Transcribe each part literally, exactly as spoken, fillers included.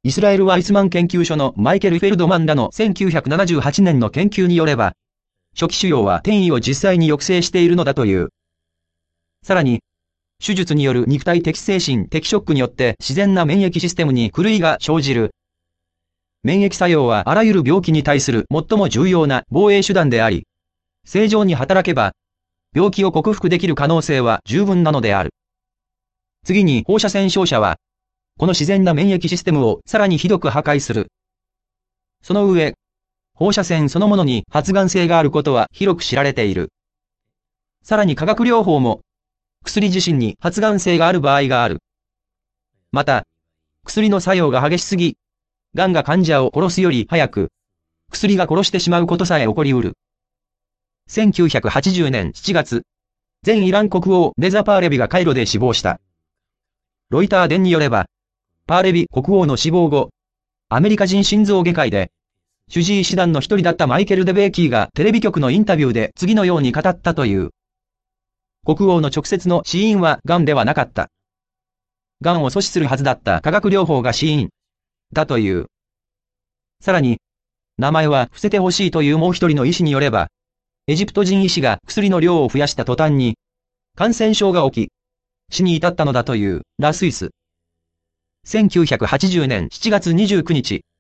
イスラエル・ワイスマン研究所のマイケル・フェルドマンらのせんきゅうひゃくななじゅうはちねんの研究によれば、初期腫瘍は転移を実際に抑制しているのだという。さらに、手術による肉体的精神的ショックによって自然な免疫システムに狂いが生じる。免疫作用はあらゆる病気に対する最も重要な防衛手段であり、正常に働けば、病気を克服できる可能性は十分なのである。次に放射線照射は、この自然な免疫システムをさらにひどく破壊する。その上、放射線そのものに発がん性があることは広く知られている。さらに化学療法も、薬自身に発がん性がある場合がある。また、薬の作用が激しすぎ、癌が患者を殺すより早く、薬が殺してしまうことさえ起こりうる。せんきゅうひゃくはちじゅうねんしちがつ、前イラン国王レザ・パーレビがカイロで死亡した。ロイター電によれば、パーレビ国王の死亡後、アメリカ人心臓外科医で、主治医師団の一人だったマイケル・デベーキーがテレビ局のインタビューで次のように語ったという。国王の直接の死因は癌ではなかった。癌を阻止するはずだった化学療法が死因だという。さらに、名前は伏せてほしいというもう一人の医師によれば、エジプト人医師が薬の量を増やした途端に、感染症が起き、死に至ったのだという、ラスイス。せんきゅうひゃくはちじゅうねんしちがつにじゅうくにち。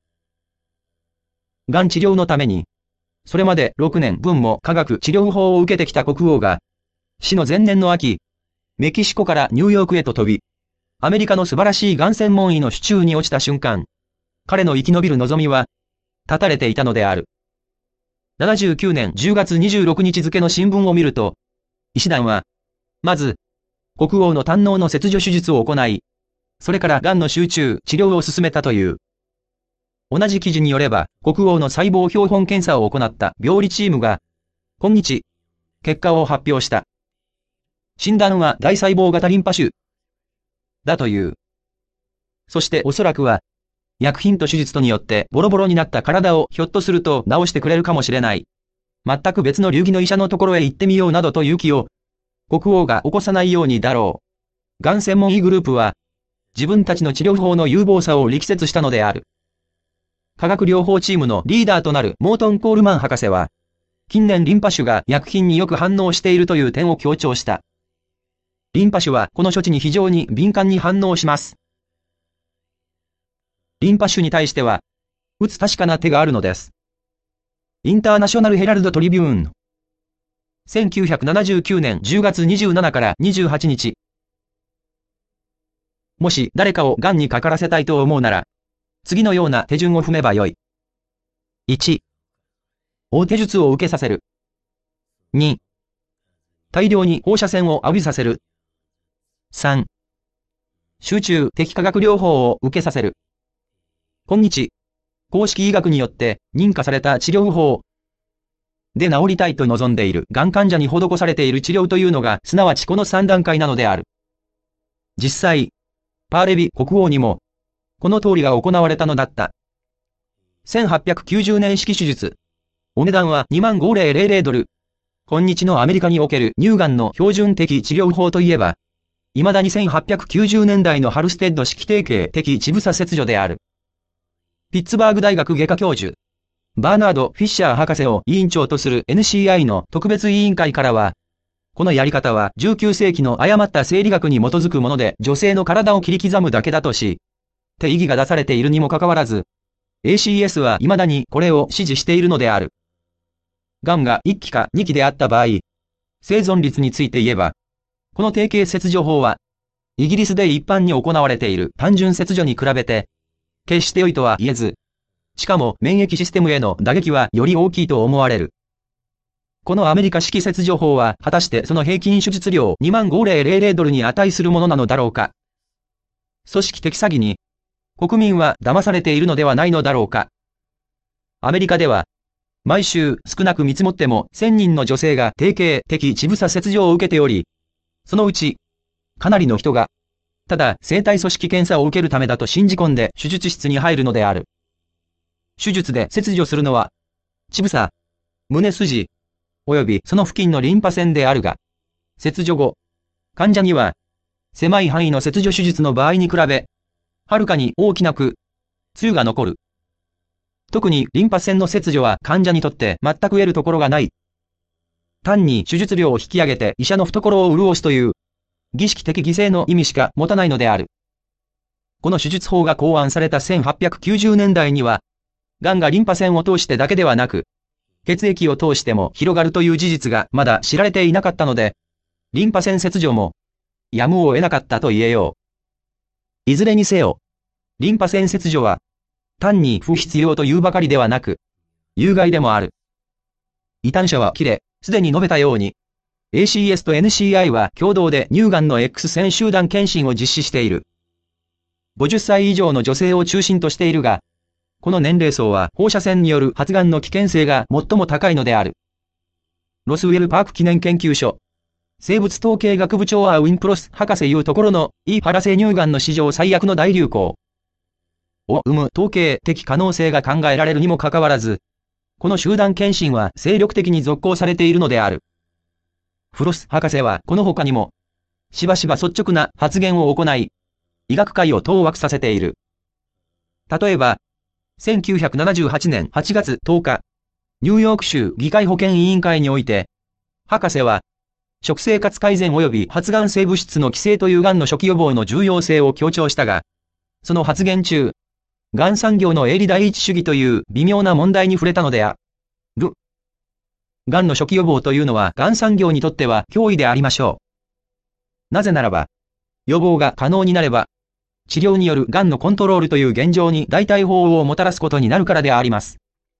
癌治療のために、それまでろくねんぶんも化学治療法を受けてきた国王が、死の前年の秋、メキシコからニューヨークへと飛び、アメリカの素晴らしいがん専門医の手中に落ちた瞬間、彼の生き延びる望みは、絶たれていたのである。ななじゅうきゅうねんじゅうがつにじゅうろくにち付の新聞を見ると、医師団は、まず、国王の胆のうの切除手術を行い、それからがんの集中治療を進めたという。同じ記事によれば、国王の細胞標本検査を行った病理チームが、今日、結果を発表した。診断は大細胞型リンパ腫だという。そしておそらくは、薬品と手術とによってボロボロになった体をひょっとすると治してくれるかもしれない。全く別の流儀の医者のところへ行ってみようなどという気を、国王が起こさないようにだろう。がん専門医グループは、自分たちの治療法の有望さを力説したのである。化学療法チームのリーダーとなるモートン・コールマン博士は、近年リンパ腫が薬品によく反応しているという点を強調した。リンパ腫はこの処置に非常に敏感に反応します。リンパ腫に対しては、打つ確かな手があるのです。インターナショナルヘラルドトリビューン。せんきゅうひゃくななじゅうきゅうねんじゅうがつにじゅうしちからにじゅうはちにち。もし誰かを癌にかからせたいと思うなら、次のような手順を踏めばよい。いち、大手術を受けさせる。に、大量に放射線を浴びさせる。さん、集中的化学療法を受けさせる。今日、公式医学によって認可された治療法で治りたいと望んでいるがん患者に施されている治療というのが、すなわちこのさんだんかいなのである。実際、パーレビ国王にも、この通りが行われたのだった。せんはっぴゃくきゅうじゅうねん式手術。お値段はにまんごせんドル。今日のアメリカにおける乳がんの標準的治療法といえば、未だにせんはっぴゃくきゅうじゅうねんだいのハルステッド式定型的乳房切除である。ピッツバーグ大学外科教授、バーナード・フィッシャー博士を委員長とする エヌシーアイ の特別委員会からは、このやり方はじゅうきゅうせいきの誤った生理学に基づくもので女性の体を切り刻むだけだとし、って意義が出されているにもかかわらず、エーシーエス は未だにこれを支持しているのである。癌がいっきかにきであった場合、生存率について言えば、この定型切除法は、イギリスで一般に行われている単純切除に比べて、決して良いとは言えず、しかも免疫システムへの打撃はより大きいと思われる。このアメリカ式切除法は果たしてその平均手術料にまんごせんドルに値するものなのだろうか。組織的詐欺に国民は騙されているのではないのだろうか。アメリカでは毎週少なく見積もってもせんにんの女性が定型的乳房切除を受けており、そのうちかなりの人がただ生体組織検査を受けるためだと信じ込んで手術室に入るのである。手術で切除するのは乳房、胸筋、およびその付近のリンパ腺であるが、切除後、患者には、狭い範囲の切除手術の場合に比べ、はるかに大きなく、 痛が残る。特にリンパ腺の切除は患者にとって全く得るところがない。単に手術量を引き上げて医者の懐を潤すという儀式的犠牲の意味しか持たないのである。この手術法が考案されたせんはっぴゃくきゅうじゅうねんだいには、癌がリンパ腺を通してだけではなく、血液を通しても広がるという事実がまだ知られていなかったので、リンパ腺切除もやむを得なかったと言えよう。いずれにせよ、リンパ腺切除は単に不必要というばかりではなく、有害でもある。異端者は切れ、すでに述べたように、エーシーエス と エヌシーアイ は共同で乳がんの X 線集団検診を実施している。ごじゅっさい以上の女性を中心としているが、この年齢層は放射線による発がんの危険性が最も高いのである。ロスウェルパーク記念研究所、生物統計学部長アウィンプロス博士いうところの E パラ性乳がんの史上最悪の大流行を生む統計的可能性が考えられるにもかかわらず、この集団検診は精力的に続行されているのである。フロス博士はこの他にも、しばしば率直な発言を行い、医学界を当惑させている。例えば、せんきゅうひゃくななじゅうはちねんはちがつとおか、ニューヨーク州議会保健委員会において、博士は、食生活改善及び発がん性物質の規制というがんの初期予防の重要性を強調したが、その発言中、がん産業の営利第一主義という微妙な問題に触れたのである。がんの初期予防というのはがん産業にとっては脅威でありましょう。なぜならば、予防が可能になれば、治療によるがんのコントロールという現状に代替法をもたらすことになるからであります。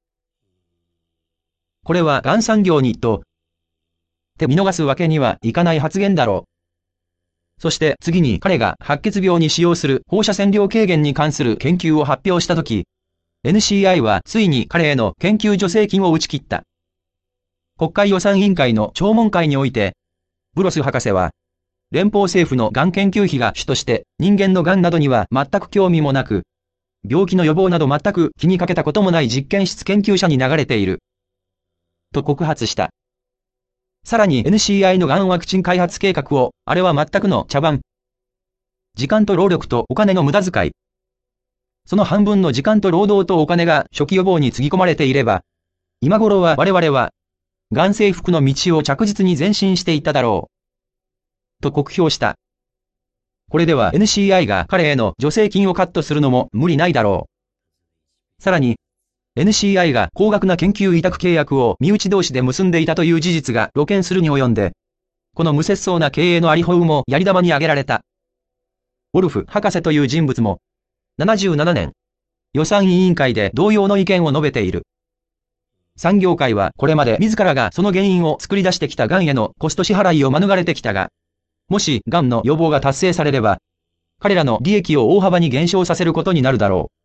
これはがん産業にと、って見逃すわけにはいかない発言だろう。そして次に彼が白血病に使用する放射線量軽減に関する研究を発表したとき、エヌシーアイ はついに彼への研究助成金を打ち切った。国会予算委員会の聴聞会において、ブロス博士は、連邦政府のがん研究費が主として人間のがんなどには全く興味もなく、病気の予防など全く気にかけたこともない実験室研究者に流れている。と告発した。さらに エヌシーアイ のがんワクチン開発計画を、あれは全くの茶番。時間と労力とお金の無駄遣い。その半分の時間と労働とお金が初期予防につぎ込まれていれば、今頃は我々は、がん征服の道を着実に前進していっただろう。と酷評した。これでは エヌシーアイ が彼への助成金をカットするのも無理ないだろう。さらに、エヌシーアイ が高額な研究委託契約を身内同士で結んでいたという事実が露見するに及んで、この無節操な経営のありほうもやり玉に挙げられた。ウォルフ博士という人物も、ななじゅうななねん、予算委員会で同様の意見を述べている。産業界はこれまで自らがその原因を作り出してきたがんへのコスト支払いを免れてきたが、もしがんの予防が達成されれば、彼らの利益を大幅に減少させることになるだろう。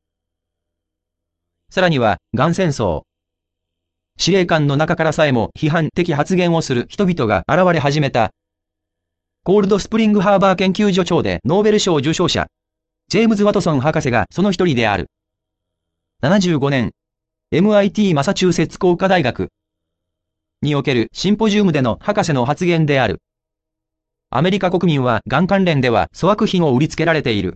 さらには、がん戦争。司令官の中からさえも批判的発言をする人々が現れ始めた。コールドスプリングハーバー研究所長でノーベル賞受賞者、ジェームズ・ワトソン博士がその一人である。ななじゅうごねん、エムアイティー マサチューセッツ工科大学におけるシンポジウムでの博士の発言である。アメリカ国民はがん関連では粗悪品を売りつけられている。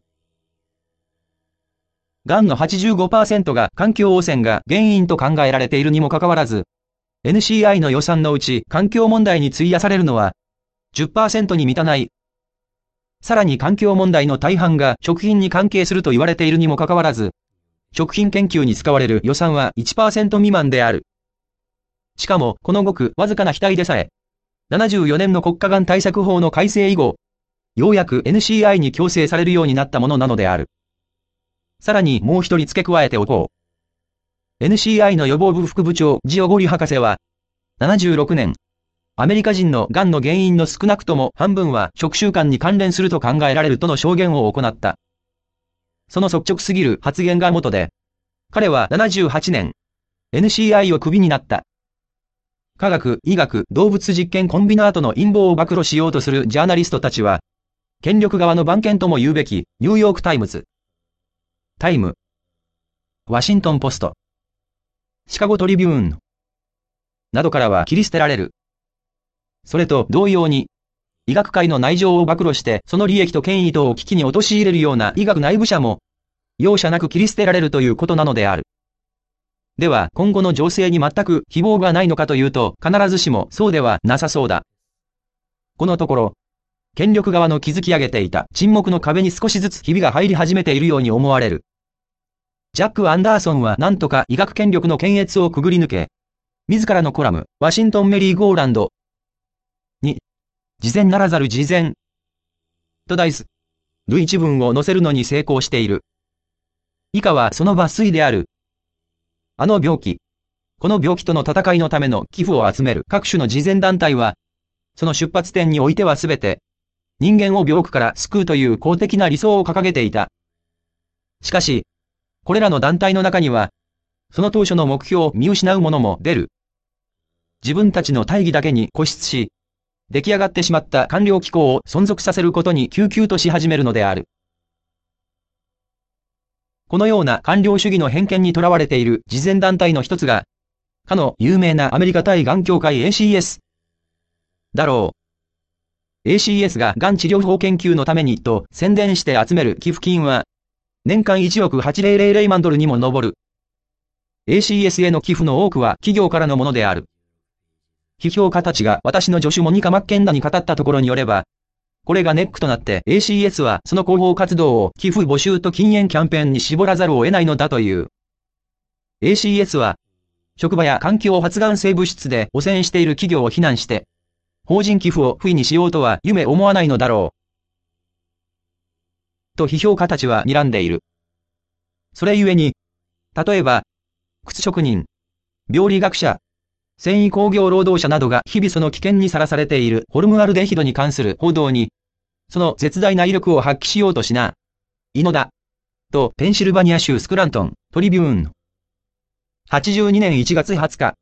がんの はちじゅうごパーセント が環境汚染が原因と考えられているにもかかわらず、エヌシーアイ の予算のうち環境問題に費やされるのは じゅっパーセント に満たない。さらに環境問題の大半が食品に関係すると言われているにもかかわらず、食品研究に使われる予算は いちパーセント 未満である。しかも、このごくわずかな額でさえ、ななじゅうよねんの国家がん対策法の改正以後、ようやく エヌシーアイ に強制されるようになったものなのである。さらにもう一人付け加えておこう。エヌシーアイ の予防部副部長ジオゴリ博士は、ななじゅうろくねん、アメリカ人のがんの原因の少なくとも半分は食習慣に関連すると考えられるとの証言を行った。その率直すぎる発言が元で、彼はななじゅうはちねん、エヌシーアイ をクビになった。科学、医学、動物実験コンビナートの陰謀を暴露しようとするジャーナリストたちは、権力側の番犬とも言うべきニューヨークタイムズ、タイム、ワシントンポスト、シカゴトリビューンなどからは切り捨てられる。それと同様に、医学界の内情を暴露してその利益と権威等を危機に陥れるような医学内部者も、 容赦なく切り捨てられるということなのである。では、今後の情勢に全く希望がないのかというと、必ずしもそうではなさそうだ。このところ、権力側の築き上げていた沈黙の壁に少しずつひびが入り始めているように思われる。ジャック・アンダーソンは何とか医学権力の検閲をくぐり抜け、自らのコラム、ワシントン・メリーゴーランドに、事前ならざる事前と題する一文を載せるのに成功している。以下はその抜粋である。あの病気、この病気との戦いのための寄付を集める各種の慈善団体は、その出発点においてはすべて、人間を病苦から救うという公的な理想を掲げていた。しかし、これらの団体の中には、その当初の目標を見失う者も出る。自分たちの大義だけに固執し、出来上がってしまった官僚機構を存続させることに救急とし始めるのである。このような官僚主義の偏見にとらわれている慈善団体の一つが、かの有名なアメリカ対がん協会 エーシーエス だろう。エーシーエス ががん治療法研究のためにと宣伝して集める寄付金は、年間いちおくはちせん万ドルにも上る。エーシーエス への寄付の多くは企業からのものである。批評家たちが私の助手モニカ・マッケンダに語ったところによれば、これがネックとなって エーシーエス はその広報活動を寄付募集と禁煙キャンペーンに絞らざるを得ないのだという。エーシーエス は、職場や環境発がん性物質で汚染している企業を非難して、法人寄付を不意にしようとは夢思わないのだろう。と批評家たちは睨んでいる。それゆえに、例えば、靴職人、病理学者、繊維工業労働者などが日々その危険にさらされているホルムアルデヒドに関する報道に、その絶大な威力を発揮しようとしな、いのだ。と、ペンシルバニア州スクラントン、トリビューン。はちじゅうにねんいちがつはつか。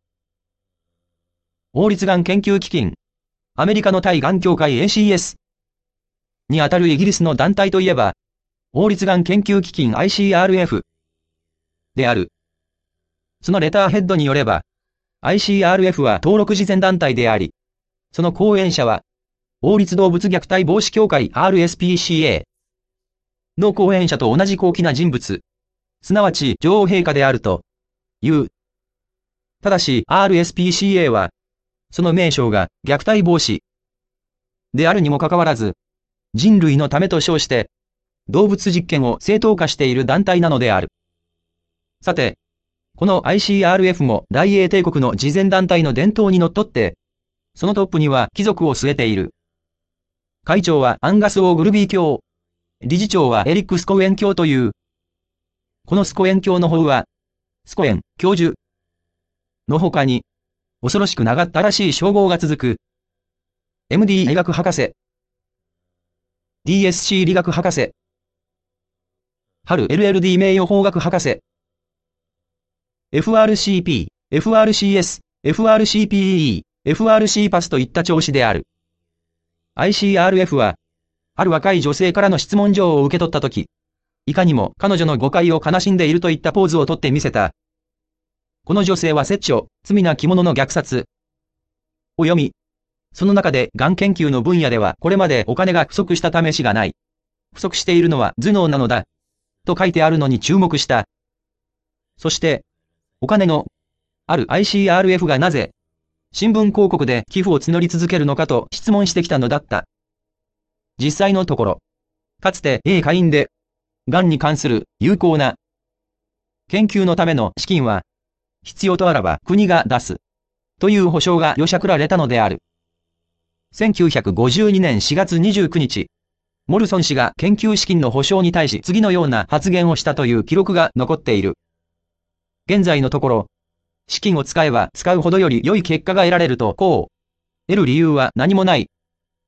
王立がん研究基金、アメリカの対がん協会 エーシーエス にあたるイギリスの団体といえば、王立がん研究基金 アイシーアールエフ である。そのレターヘッドによれば、アイシーアールエフ は登録慈善団体であり、その後援者は、王立動物虐待防止協会 アールエスピーシーエー の後援者と同じ高貴な人物、すなわち女王陛下であるという。ただし アールエスピーシーエー は、その名称が虐待防止であるにもかかわらず、人類のためと称して、動物実験を正当化している団体なのである。さて、この アイシーアールエフ も大英帝国の慈善団体の伝統にのっとって、そのトップには貴族を据えている。会長はアンガス・オー・グルビー卿。理事長はエリック・スコエン卿という。このスコエン卿の方は、スコエン、教授の他に、恐ろしく長ったらしい称号が続く。エムディー 医学博士。ディーエスシー 理学博士。春 エルエルディー 名誉法学博士。エフアールシーピー、エフアールシーエス、エフアールシーピーイー、エフアールシーパス といった調子である。アイシーアールエフ は、ある若い女性からの質問状を受け取ったとき、いかにも彼女の誤解を悲しんでいるといったポーズをとってみせた。この女性は摂政、罪な着物の虐殺を読み、その中でがん研究の分野ではこれまでお金が不足した試しがない。不足しているのは頭脳なのだ。と書いてあるのに注目した。そして、お金のある アイシーアールエフ がなぜ、新聞広告で寄付を募り続けるのかと質問してきたのだった。実際のところ、かつて A 下院で、がんに関する有効な研究のための資金は、必要とあらば国が出す、という保証がよしゃくられたのである。せんきゅうひゃくごじゅうにねんしがつにじゅうくにち、モルソン氏が研究資金の保証に対し次のような発言をしたという記録が残っている。現在のところ、資金を使えば使うほどより良い結果が得られるとこう、得る理由は何もない。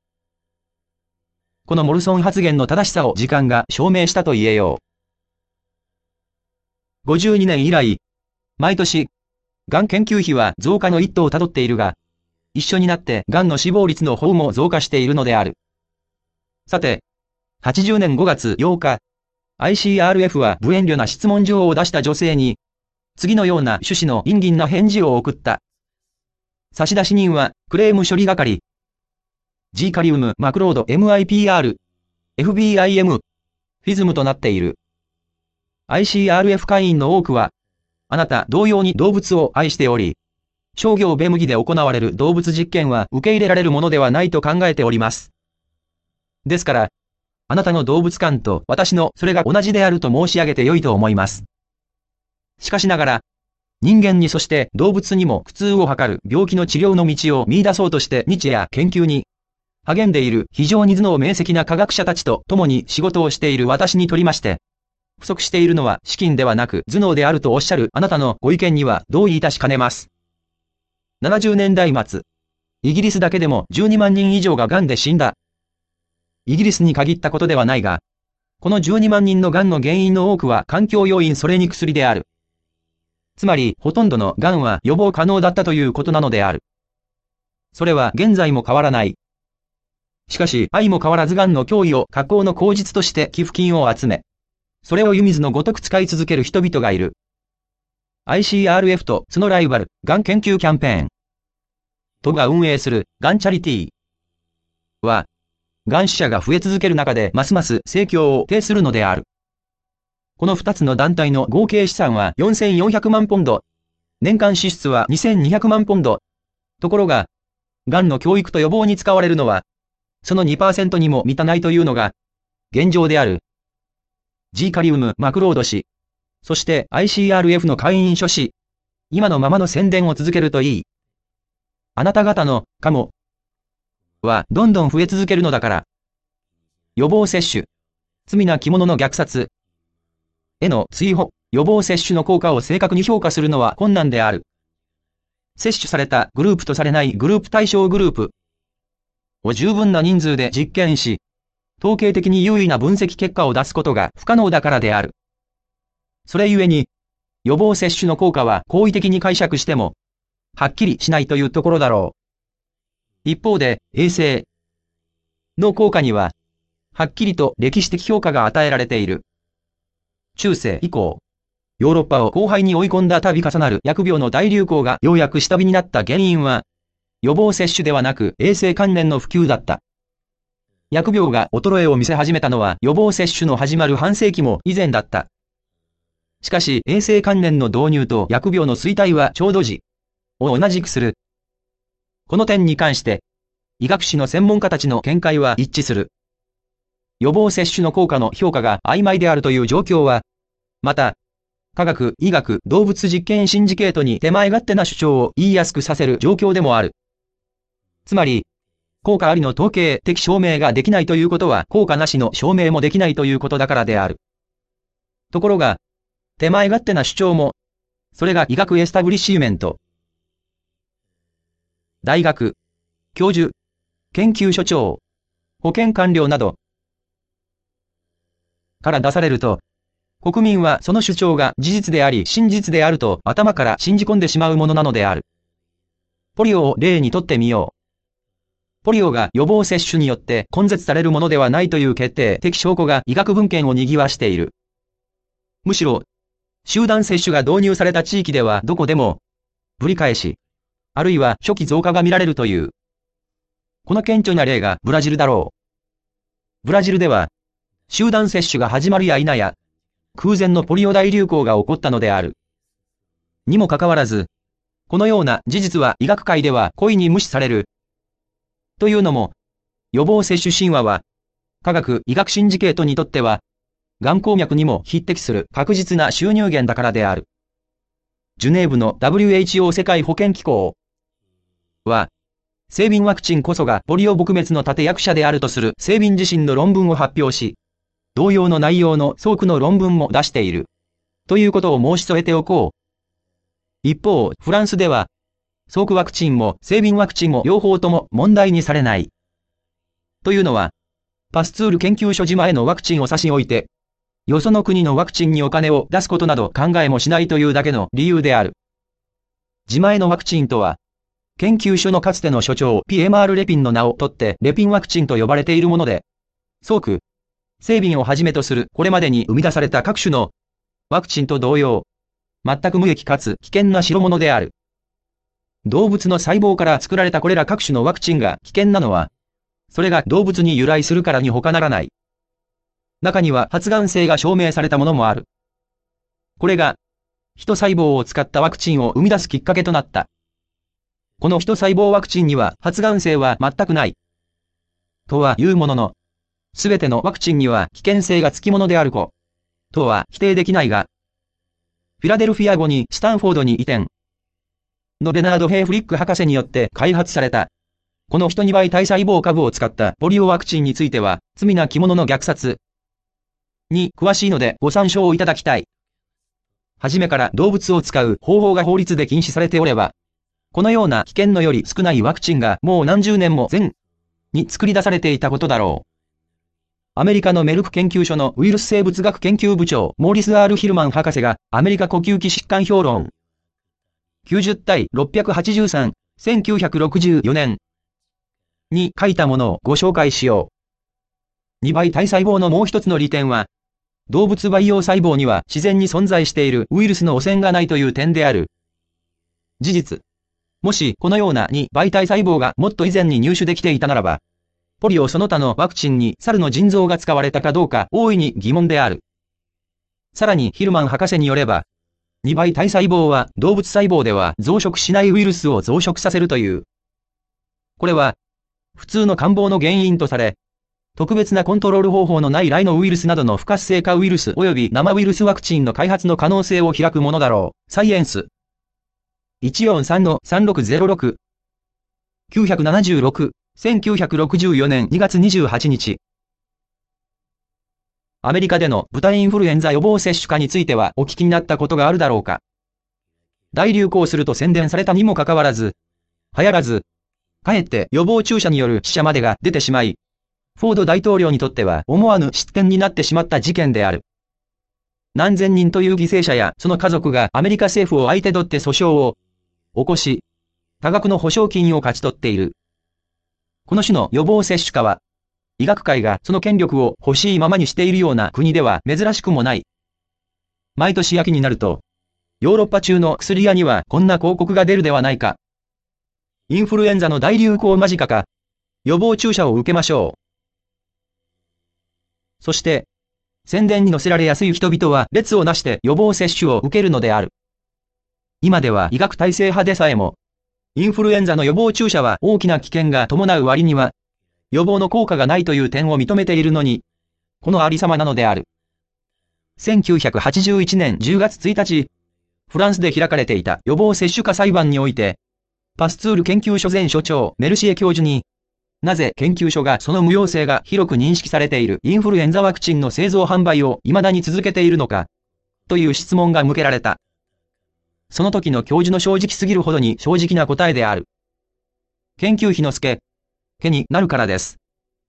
このモルソン発言の正しさを時間が証明したと言えよう。ごじゅうにねん以来、毎年、がん研究費は増加の一途をたどっているが、一緒になってがんの死亡率の方も増加しているのである。さて、はちじゅうねんごがつようか、アイシーアールエフ は無遠慮な質問状を出した女性に、次のような趣旨の陰銀な返事を送った。差出人は、クレーム処理係。G カリウムマクロード エムアイピーアール、エフビーアイエム、フィズムとなっている。 アイシーアールエフ 会員の多くは、あなた同様に動物を愛しており、商業ベムギで行われる動物実験は受け入れられるものではないと考えております。ですから、あなたの動物観と私のそれが同じであると申し上げてよいと思います。しかしながら、人間にそして動物にも苦痛を図る病気の治療の道を見出そうとして日夜研究に励んでいる非常に頭脳明晰な科学者たちと共に仕事をしている私にとりまして、不足しているのは資金ではなく頭脳であるとおっしゃるあなたのご意見には同意いたしかねます。ななじゅうねんだい末、イギリスだけでもじゅうにまんにん以上が癌で死んだ。イギリスに限ったことではないが、このじゅうにまんにんの癌の原因の多くは環境要因それに薬である。つまり、ほとんどの癌は予防可能だったということなのである。それは現在も変わらない。しかし、相も変わらず癌の脅威を加工の口実として寄付金を集め、それを湯水のごとく使い続ける人々がいる。アイシーアールエフ とそのライバル、がん研究キャンペーン。都が運営する、がんチャリティーは、がん死者が増え続ける中でますます盛況を呈するのである。このふたつの団体の合計資産はよんせんよんひゃくまんポンド。年間支出はにせんにひゃくまんポンド。ところが、がんの教育と予防に使われるのは、その にパーセント にも満たないというのが、現状である。G カリウム・マクロード氏、そして アイシーアールエフ の会員諸氏、今のままの宣伝を続けるといい。あなた方の、かも、はどんどん増え続けるのだから。予防接種、罪な着物の虐殺、への追放、予防接種の効果を正確に評価するのは困難である。接種されたグループとされないグループ対象グループを十分な人数で実験し、統計的に優位な分析結果を出すことが不可能だからである。それゆえに、予防接種の効果は好意的に解釈しても、はっきりしないというところだろう。一方で、衛生の効果には、はっきりと歴史的評価が与えられている。中世以降、ヨーロッパを荒廃に追い込んだ度重なる疫病の大流行がようやく下火になった原因は、予防接種ではなく衛生観念の普及だった。疫病が衰えを見せ始めたのは予防接種の始まる半世紀も以前だった。しかし衛生観念の導入と疫病の衰退はちょうど時を同じくする。この点に関して、医学史の専門家たちの見解は一致する。予防接種の効果の評価が曖昧であるという状況は、また、科学、医学、動物実験シンジケートに手前勝手な主張を言いやすくさせる状況でもある。つまり、効果ありの統計的証明ができないということは効果なしの証明もできないということだからである。ところが、手前勝手な主張も、それが医学エスタブリッシュメント。大学、教授、研究所長、保健官僚など、から出されると、国民はその主張が事実であり真実であると頭から信じ込んでしまうものなのである。ポリオを例にとってみよう。ポリオが予防接種によって根絶されるものではないという決定的証拠が医学文献を賑わしている。むしろ、集団接種が導入された地域ではどこでも、ぶり返し、あるいは初期増加が見られるという。この顕著な例がブラジルだろう。ブラジルでは、集団接種が始まるや否や、空前のポリオ大流行が起こったのである。にもかかわらず、このような事実は医学界では故意に無視される。というのも、予防接種神話は、科学医学シンジケートにとっては、がん鉱脈にも匹敵する確実な収入源だからである。ジュネーブの ダブリューエイチオー 世界保健機構は、セービンワクチンこそがポリオ撲滅の立役者であるとするセービン自身の論文を発表し、同様の内容の多くの論文も出している。ということを申し添えておこう。一方、フランスでは、ソークワクチンもセービンワクチンも両方とも問題にされない。というのは、パスツール研究所自前のワクチンを差し置いて、よその国のワクチンにお金を出すことなど考えもしないというだけの理由である。自前のワクチンとは、研究所のかつての所長 ピーエムアール レピンの名を取ってレピンワクチンと呼ばれているもので、ソーク、セービンをはじめとするこれまでに生み出された各種のワクチンと同様、全く無益かつ危険な代物である。動物の細胞から作られたこれら各種のワクチンが危険なのは、それが動物に由来するからに他ならない。中には発がん性が証明されたものもある。 これが、人細胞を使ったワクチンを生み出すきっかけとなった。この人細胞ワクチンには発がん性は全くない。とは言うものの、すべてのワクチンには危険性がつきものであること、は否定できないが、フィラデルフィア後にスタンフォードに移転のレナード・ヘイフリック博士によって開発された、この人にばい体細胞株を使ったポリオワクチンについては、罪なき者の虐殺に詳しいのでご参照いただきたい。はじめから動物を使う方法が法律で禁止されておれば、このような危険のより少ないワクチンがもう何十年も前に作り出されていたことだろう。アメリカのメルク研究所のウイルス生物学研究部長モーリス・アール・ヒルマン博士がアメリカ呼吸器疾患評論きゅうじゅう対ろっぴゃくはちじゅうさん、せんきゅうひゃくろくじゅうよねんに書いたものをご紹介しよう。にばい体細胞のもう一つの利点は、動物培養細胞には自然に存在しているウイルスの汚染がないという点である。事実。もしこのようなにばい体細胞がもっと以前に入手できていたならば、ポリオその他のワクチンに猿の腎臓が使われたかどうか大いに疑問である。さらにヒルマン博士によれば、にばい体細胞は動物細胞では増殖しないウイルスを増殖させるという。これは、普通の感冒の原因とされ、特別なコントロール方法のないライノウイルスなどの不活性化ウイルス及び生ウイルスワクチンの開発の可能性を開くものだろう。サイエンス。いちよんさんのさんろくゼロろく。きゅうひゃくななじゅうろく、せんきゅうひゃくろくじゅうよねんにがつにじゅうはちにち。アメリカでの豚インフルエンザ予防接種化についてはお聞きになったことがあるだろうか。大流行すると宣伝されたにもかかわらず、流行らず、かえって予防注射による死者までが出てしまい、フォード大統領にとっては思わぬ失点になってしまった事件である。何千人という犠牲者やその家族がアメリカ政府を相手取って訴訟を起こし、多額の保証金を勝ち取っている。この種の予防接種化は、医学界がその権力を欲しいままにしているような国では珍しくもない。毎年秋になると、ヨーロッパ中の薬屋にはこんな広告が出るではないか。インフルエンザの大流行間近か、予防注射を受けましょう。そして、宣伝に載せられやすい人々は列をなして予防接種を受けるのである。今では医学体制派でさえも、インフルエンザの予防注射は大きな危険が伴う割には、予防の効果がないという点を認めているのに、このありさまなのである。せんきゅうひゃくはちじゅういちねんじゅうがつついたち、フランスで開かれていた予防接種化裁判において、パスツール研究所前所長メルシエ教授に、なぜ研究所がその無用性が広く認識されているインフルエンザワクチンの製造販売を未だに続けているのか、という質問が向けられた。その時の教授の正直すぎるほどに正直な答えである。研究費の助けになるからです。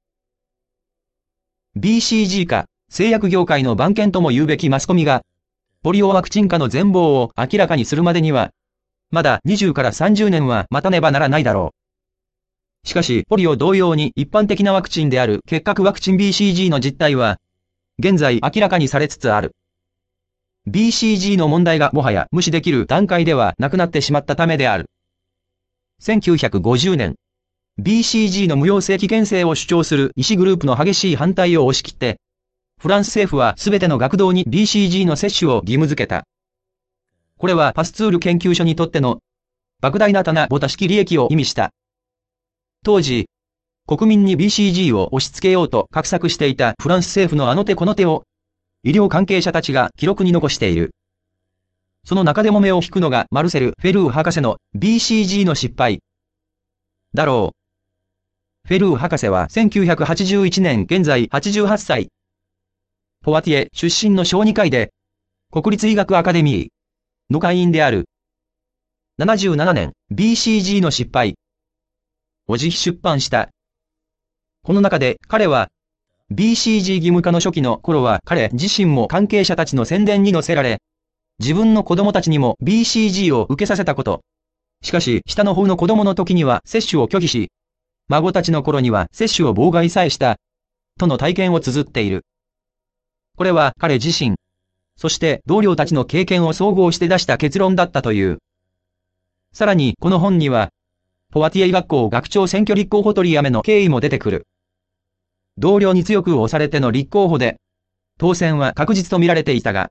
ビーシージー か、製薬業界の番犬とも言うべきマスコミが、ポリオワクチン化の全貌を明らかにするまでには、まだにじゅうからさんじゅうねんは待たねばならないだろう。しかし、ポリオ同様に一般的なワクチンである結核ワクチン ビーシージー の実態は、現在明らかにされつつある。ビーシージー の問題がもはや無視できる段階ではなくなってしまったためである。せんきゅうひゃくごじゅうねん、ビーシージー の無用性危険性を主張する医師グループの激しい反対を押し切って、フランス政府はすべての学童に ビーシージー の接種を義務付けた。これはパスツール研究所にとっての莫大な棚ぼた式利益を意味した。当時、国民に ビーシージー を押し付けようと画策していたフランス政府のあの手この手を、医療関係者たちが記録に残している。その中でも目を引くのがマルセル・フェルー博士の ビーシージー の失敗。だろう。フェルー博士はせんきゅうひゃくはちじゅういちねん現在はちじゅうはっさい。ポワティエ出身の小児科医で、国立医学アカデミーの会員である。ななじゅうななねん ビーシージー の失敗を自費出版した。この中で彼は、ビーシージー 義務化の初期の頃は彼自身も関係者たちの宣伝に載せられ、自分の子供たちにも ビーシージー を受けさせたこと。しかし、下の方の子供の時には接種を拒否し、孫たちの頃には接種を妨害さえした、との体験を綴っている。これは彼自身、そして同僚たちの経験を総合して出した結論だったという。さらに、この本には、ポワティエ医学校学長選挙立候補取りやめの経緯も出てくる。同僚に強く押されての立候補で、当選は確実と見られていたが、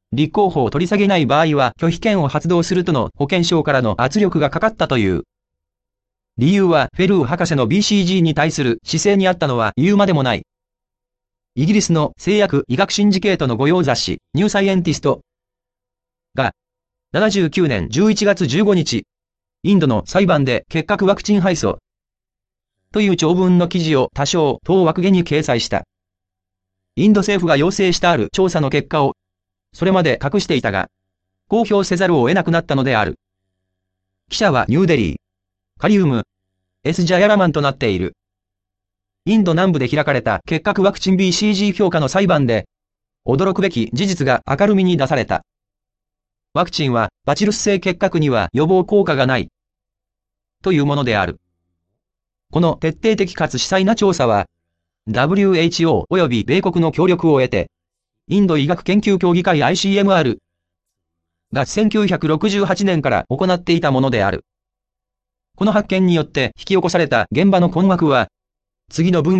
立候補を取り下げない場合は拒否権を発動するとの保健省からの圧力がかかったという。理由はフェルー博士の ビーシージー に対する姿勢にあったのは言うまでもない。イギリスの製薬医学シンジケートの御用雑誌、ニューサイエンティストが、ななじゅうきゅうねんじゅういちがつじゅうごにち、インドの裁判で結核ワクチン敗訴という長文の記事を多少当枠下に掲載した。インド政府が要請したある調査の結果を、それまで隠していたが、公表せざるを得なくなったのである。記者はニューデリー、カリウム、エスジャヤラマンとなっている。インド南部で開かれた結核ワクチン ビーシージー 評価の裁判で、驚くべき事実が明るみに出された。ワクチンはバチルス性結核には予防効果がない。というものである。この徹底的かつ詳細な調査は、ダブリューエイチオー 及び米国の協力を得て、インド医学研究協議会 アイシーエムアール がせんきゅうひゃくろくじゅうはちねんから行っていたものである。この発見によって引き起こされた現場の困惑は、次の文